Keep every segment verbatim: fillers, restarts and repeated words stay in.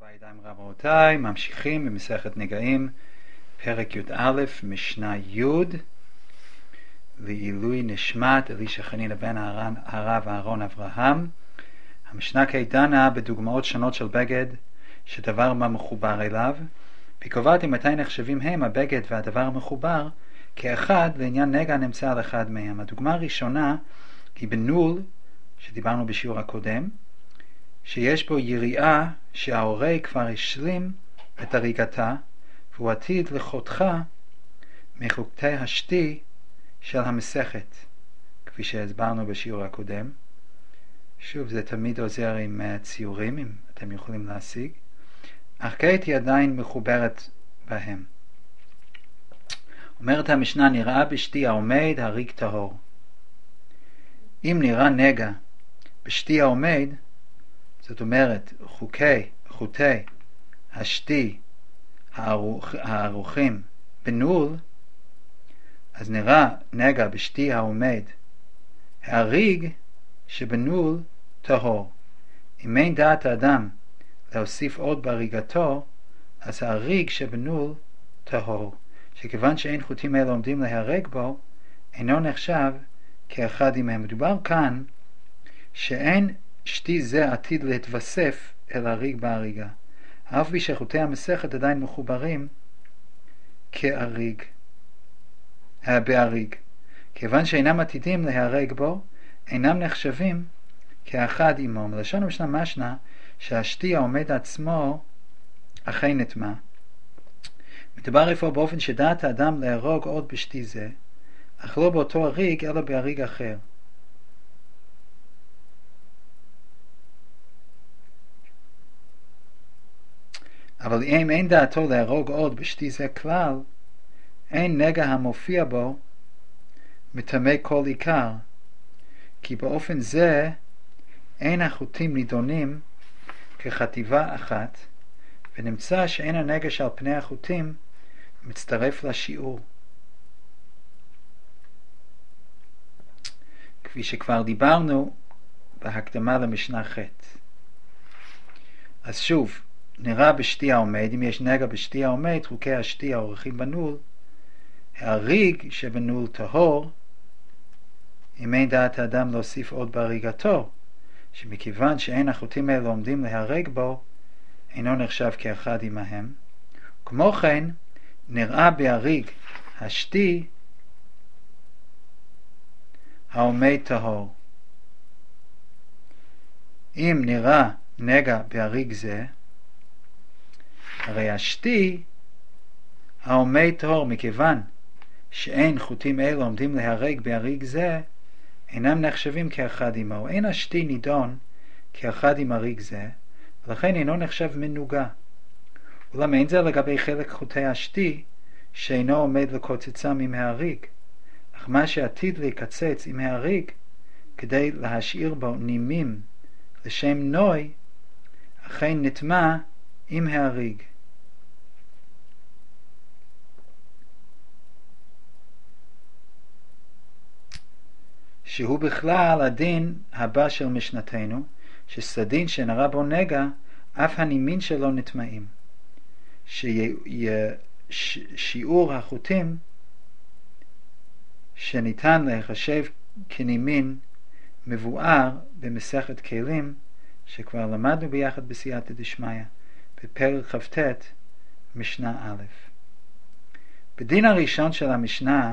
בידיים רבותיי, ממשיכים במסכת נגעים, פרק י"א, משנה י' לעילוי נשמת אלישע חנינא בן הרב אהרון אברהם. המשנה דנה בדוגמאות שונות של בגד שדבר מה מחובר אליו, והיא קובעת מתי נחשבים הם, הבגד והדבר המחובר, כאחד לעניין נגע נמצא על אחד מהם. הדוגמה הראשונה היא בנול, שדיברנו בשיעור הקודם, שיש בו יריעה שההורה כבר השלים את הריגתה, והוא עתיד לחותכה מחוקתי השתי של המסכת, כפי שהסברנו בשיעור הקודם. שוב, זה תמיד עוזר עם ציורים, אם אתם יכולים להשיג. אך כעת היא עדיין מחוברת בהם. אומרת המשנה, נראה בשתי העומד הריג טהור. אם נראה נגע בשתי העומד, זאת אומרת, חוקי, חוטי, השתי, הערוך, הערוכים בנול, אז נראה נגע בשתי העומד, הריג שבנול טהור. אם אין דעת האדם להוסיף עוד בהריגתו, אז הריג שבנול טהור. שכיוון שאין חוטים אלה עומדים להרג בו, אינו נחשב כאחד עמהם. מדובר כאן שאין שתי זה עתיד להתווסף אל הריג בהריגה, אף בי שחוטי המסכת עדיין מחוברים כהריג, בהריג. כיוון שאינם עתידים להרג בו, אינם נחשבים כאחד עמו. מלשון המשנה משנה שהשתי העומד עצמו אכן נטמא. מדובר איפה באופן שדעת האדם להרוג עוד בשתי זה, אך לא באותו הריג אלא בהריג אחר. אבל אם אין דעתו להרוג עוד בשתי זה כלל, אין נגע המופיע בו מטמא כל עיקר, כי באופן זה אין החוטים נידונים כחטיבה אחת, ונמצא שאין הנגע שעל פני החוטים מצטרף לשיעור. כפי שכבר דיברנו בהקדמה למשנה ח'. אז שוב, נראה בשתי העומד, אם יש נגע בשתי העומד, חוקי השתי העורכים בנול, הריג שבנול טהור, אם אין דעת האדם להוסיף עוד בהריגתו, שמכיוון שאין החוטים האלה עומדים להרג בו, אינו נחשב כאחד עמהם. כמו כן, נראה בהריג השתי העומד טהור. אם נראה נגע בהריג זה, הרי השתי העומד טהור, מכיוון שאין חוטים אלו עומדים להרג בהריג זה, אינם נחשבים כאחד עמו. אין השתי נידון כאחד עם הריג זה, ולכן אינו נחשב מנוגה. אולם אין זה לגבי חלק חוטי השתי שאינו עומד לקוצצם עם ההריג, אך מה שעתיד להיקצץ עם ההריג כדי להשאיר בו נימים לשם נוי, אכן נטמא עם ההריג. שהוא בכלל הדין הבא של משנתנו, שסדין שנראה בו נגע, אף הנימין שלו נטמאים. ששיעור החוטים שניתן להיחשב כנימין מבואר במסכת כלים, שכבר למדנו ביחד בסייעתא דשמיא, בפרק כ"ט משנה א'. בדין הראשון של המשנה,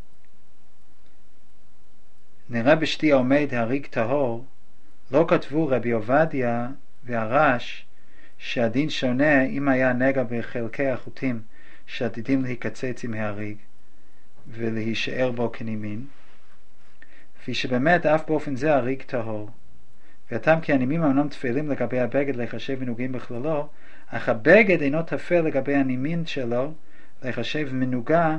נראה בשתי העומד הריג טהור, לא כתבו רבי עובדיה והרש שהדין שונה אם היה נגע בחלקי החוטים שעתידים להיקצץ עם ההריג ולהישאר בו כנימין, כפי שבאמת אף באופן זה הריג טהור. והטעם כי הנימים אמנם תפלים לגבי הבגד להיחשב מנוגים בכללו, אך הבגד אינו תפל לגבי הנימין שלו להיחשב מנוגה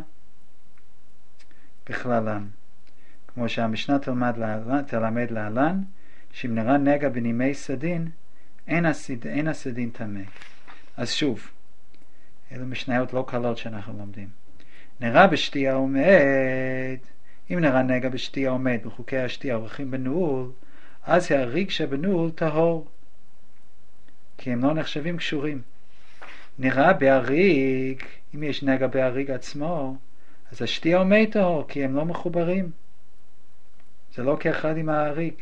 בכללם. כמו שהמשנה תלמד להלן, תלמד להלן, שאם נראה נגע בנימי סדין, אין, הסד, אין הסדין טמא. אז שוב, אלו משניות לא קלות שאנחנו לומדים. נראה בשתי העומד, אם נראה נגע בשתי העומד בחוקי השתי העורכים בנעול, אז הריג שבנעול טהור. כי הם לא נחשבים קשורים. נראה בהריג, אם יש נגע בהריג עצמו, אז השתייה ומי טהור, כי הם לא מחוברים. זה לא כאחד עם ההריג.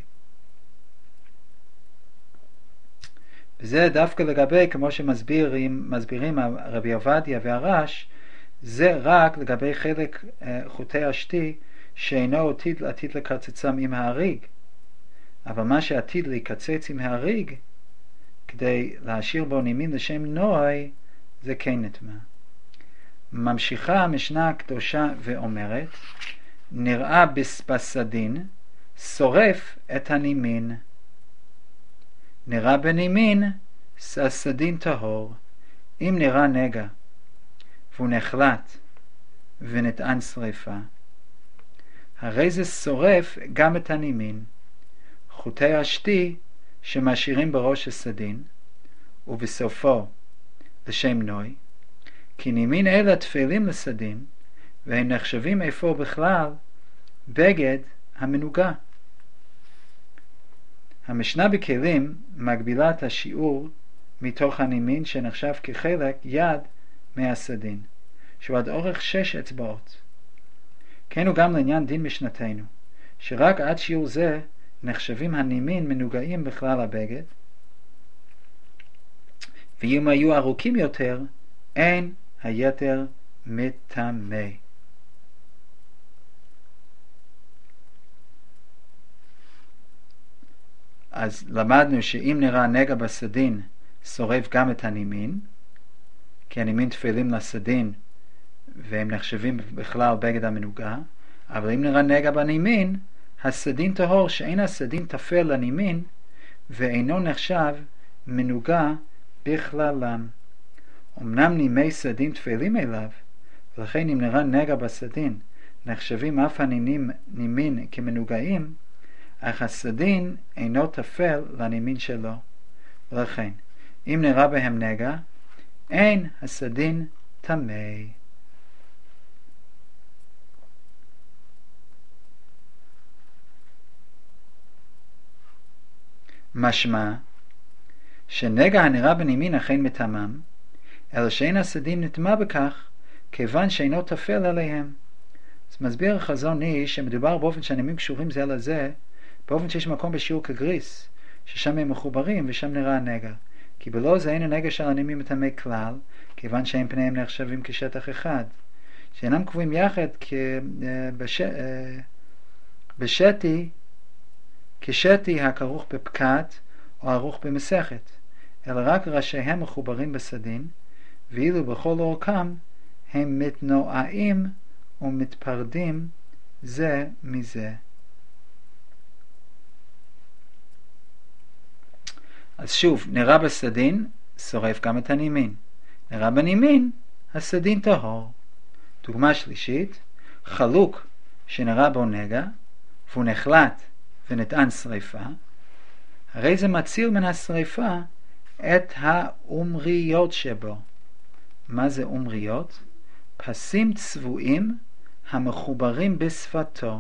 וזה דווקא לגבי, כמו שמסבירים מסבירים רבי עובדיה והרש, זה רק לגבי חלק חוטי השתי שאינו עתיד, עתיד לקצצם עם ההריג. אבל מה שעתיד להיקצץ עם ההריג, כדי להשאיר בו נימין לשם נוי, זה כן נטמא. ממשיכה המשנה הקדושה ואומרת, נראה בסדין, שורף את הנימין. נראה בנימין, הסדין טהור. אם נראה נגע, והוא נחלט ונטען שריפה, הרי זה שורף גם את הנימין. חוטי השתי שמשאירים בראש הסדין, ובסופו לשם נוי, כי נימין אלה תפלים לסדין, והם נחשבים איפה בכלל בגד המנוגה. המשנה בכלים מגבילה את השיעור מתוך הנימין שנחשב כחלק יד מהסדין, שהוא עד אורך שש אצבעות. כן הוא גם לעניין דין משנתנו, שרק עד שיעור זה נחשבים הנימין מנוגעים בכלל הבגד, ואם היו ארוכים יותר, אין היתר מטמא. אז למדנו שאם נראה נגע בסדין, שורף גם את הנימין, כי הנימין תפלים לסדין, והם נחשבים בכלל בגד המנוגה. אבל אם נראה נגע בנימין, הסדין טהור שאין הסדין תפל לנימין, ואינו נחשב מנוגה בכללם. אמנם נימי סדין תפלים אליו, ולכן אם נראה נגע בסדין, נחשבים אף הנימין כמנוגעים, אך הסדין אינו תפל לנימין שלו. ולכן, אם נראה בהם נגע, אין הסדין טמא. משמע שנגע הנראה בנימין אכן מטמם, אלא שאין הסדין נטמא בכך, כיוון שאינו תפל עליהם. אז מסביר החזון איש שמדובר באופן שהנימים קשורים זה לזה, באופן שיש מקום בשיעור כגריס, ששם הם מחוברים ושם נראה הנגע. כי בלא זה אין הנגע של הנימים מטמא כלל, כיוון שהם פניהם נחשבים כשטח אחד, שאינם קבועים יחד כבש... בשתי, כשתי הכרוך בפקעת או ערוך במסכת, אלא רק ראשיהם מחוברים בסדין, ואילו בכל אורכם הם מתנועעים ומתפרדים זה מזה. אז שוב, נראה בסדין, שורף גם את הנימין. נראה בנימין, הסדין טהור. דוגמה שלישית, חלוק שנראה בו נגע, והוא נחלט ונטען שריפה, הרי זה מציל מן השריפה את האומריות שבו. מה זה אומריות? פסים צבועים המחוברים בשפתו.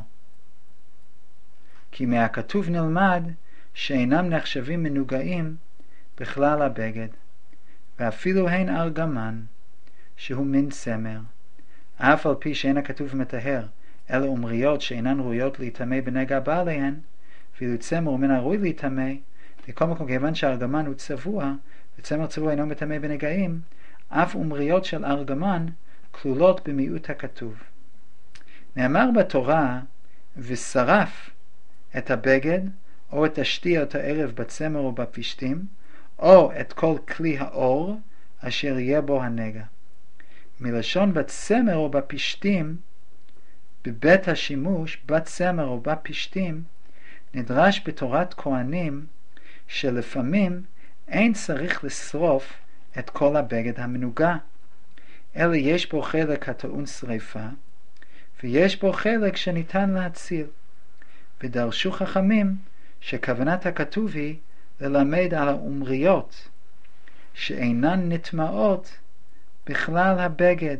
כי מהכתוב נלמד שאינם נחשבים מנוגעים בכלל הבגד, ואפילו הן ארגמן, שהוא מין צמר. אף על פי שאין הכתוב מטהר, אלא אומריות שאינן ראויות להיטמא בנגע בא עליהן, ואילו צמר מן הראוי להיטמא, בכל מקום כיוון שהארגמן הוא צבוע, וצמר צבוע אינו מטמא בנגעים, אף אומריות של ארגמן כלולות במיעוט הכתוב. נאמר בתורה, ושרף את הבגד, או את השתי או את הערב בצמר או בפשתים, או את כל כלי האור, אשר יהיה בו הנגע. מלשון בצמר או בפשתים, בבית השימוש, בצמר או בפשתים, נדרש בתורת כהנים, שלפעמים אין צריך לשרוף את כל הבגד המנוגע, אלא יש בו חלק הטעון שריפה, ויש בו חלק שניתן להציל. ודרשו חכמים שכוונת הכתוב היא ללמד על האומריות, שאינן נטמעות בכלל הבגד.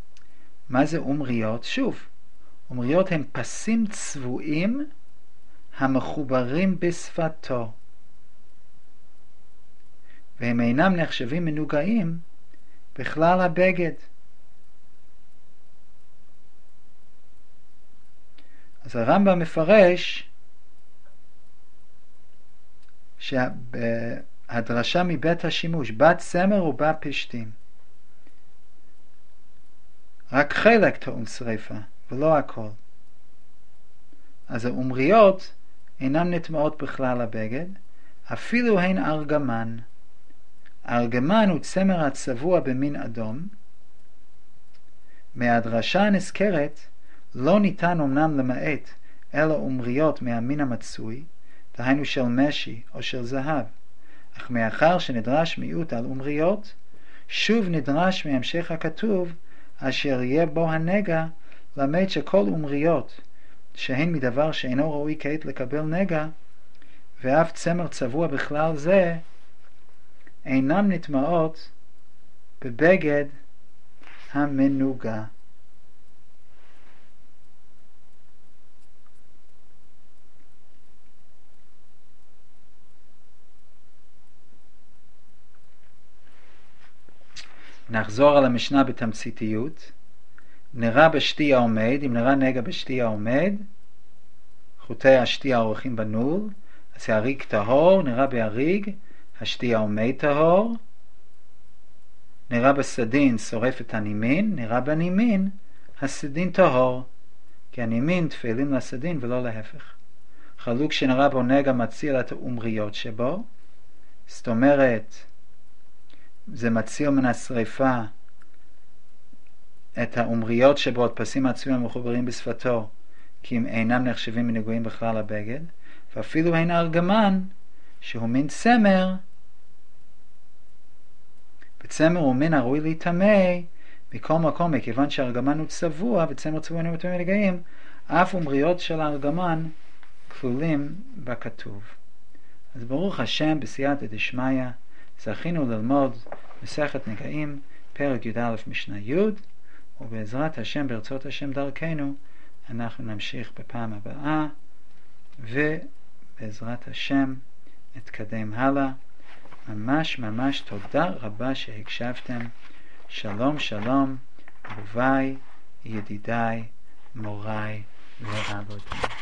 מה זה אומריות? שוב, אומריות הם פסים צבועים המחוברים בשפתו, והם אינם נחשבים מנוגעים בכלל הבגד. אז הרמב"ם מפרש שהדרשה מבית השימוש, בת סמר ובת פשתים, רק חלק טעון שריפה ולא הכל. אז האומריות אינם נטמעות בכלל הבגד, אפילו הן ארגמן. הארגמן הוא צמר הצבוע במין אדום. מהדרשה הנזכרת לא ניתן אמנם למעט אלא אומריות מהמין המצוי, דהיינו של משי או של זהב, אך מאחר שנדרש מיעוט על אומריות, שוב נדרש מהמשך הכתוב אשר יהיה בו הנגע, למד שכל אומריות שהן מדבר שאינו ראוי כעת לקבל נגע, ואף צמר צבוע בכלל זה, אינם נטמעות בבגד המנוגע. נחזור על המשנה בתמציתיות. נראה בשתי העומד, אם נראה נגע בשתי העומד, חוטי השתי האורחים בנול, אז הריג טהור, נראה בהריג, השתי העומד טהור. נראה בסדין, שורף את הנימין, נראה בנימין, הסדין טהור, כי הנימין תפלים לסדין ולא להפך. חלוק שנראה בו נגע מציל את האומריות שבו, זאת אומרת, זה מציל מן השריפה את האומריות שבו, את פסים עצויים המחוברים בשפתו, כי הם אינם נחשבים מנגועים בכלל הבגד, ואפילו הן ארגמן, שהוא מין צמר, וצמר הוא מין הראוי להיטמא מכל מקום, מכיוון שהארגמן הוא צבוע, וצמר צבוע אינו מטמא מנגעים, אף אומריות של הארגמן כלולים בכתוב. אז ברוך השם, בסייעתא דשמיא, זכינו ללמוד מסכת נגעים, פרק י"א משנה י', ובעזרת השם, ברצות השם דרכנו, אנחנו נמשיך בפעם הבאה, ובעזרת השם נתקדם הלאה. ממש ממש תודה רבה שהקשבתם. שלום שלום, אהוביי, ידידיי, מוריי ורבותיי.